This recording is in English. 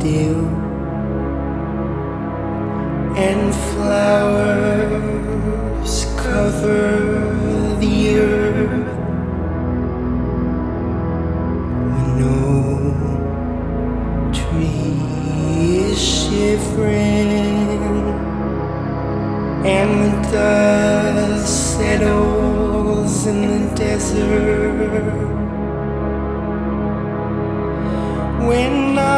still, and flowers cover the earth when no tree is shivering, and the dust settles in the desert when